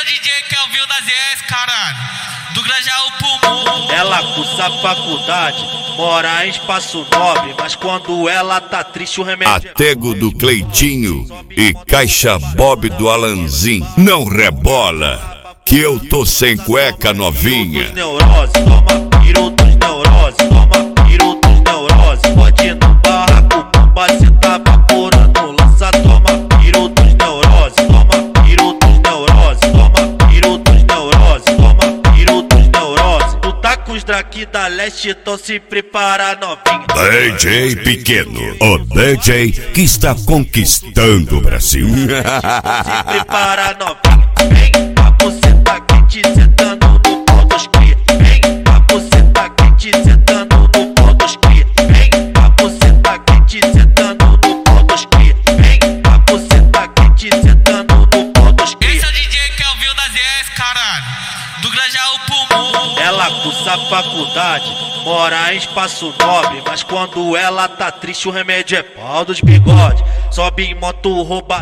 é o DJ que é o Vil das ES, caralho. Do Grajaú pro mundo. Ela cursa faculdade, mora em Espaço Nobre, mas quando ela tá triste o remédio Atego do Cleitinho e Caixa Bob do Alanzin. Não rebola, que eu tô sem cueca novinha. Neurose, toma piro dos neurose, toma piro dos neurose. Pode ir no barraco, bomba, cê tá vaporando, lança, toma piro dos neurose, toma piro dos neurose, toma piro dos neurose, toma piro dos neurose. Tu tá com os draki da leste, então se prepara novinha. DJ Pequeno, o DJ que está conquistando o Brasil. Se prepara novinha, vem, a buceta quente sentando no pau dos cria. Vem, a buceta quente sentando no pau dos cria. Vem, a buceta quente sentando no pau dos cria. Vem, a buceta quente sentando no pau dos cria. Esse é o DJ que é o Vil das ES, caralho. Do Grajaú pro mundo. Ela cursa faculdade, mora em Espaço Nobre, mas quando ela tá triste o remédio é pau dos bigode. Sobe em moto rouba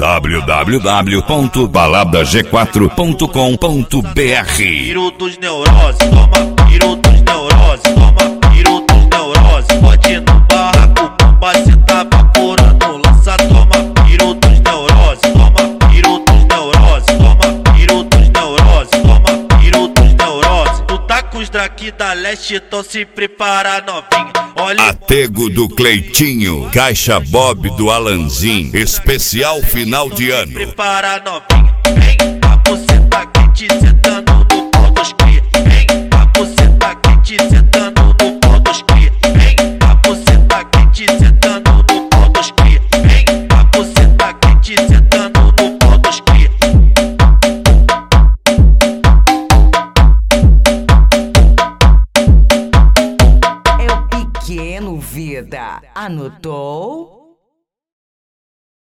www.baladag4.com.br. piro dos neurose, toma piro dos neurose, toma piro dos neurose. Pode ir no barraco, bomba, cê tá vaporando, lança, toma piro dos neurose, toma piro dos neurose, toma piro dos neurose, toma piro dos neurose. Tu tá com os draki da leste, então se prepara novinha. Olha Atego do Cleitinho, Caixa Bob do Alanzin. Especial final de ano. prepara novinha, vem, a buceta quente sentando no pau dos cria. Vem, a buceta quente sentando no pau dos cria. Vem, a buceta quente sentando no pau dos cria. Vem, a buceta quente sentando no pau dos cria. É o Pequeno Vida. Anotou?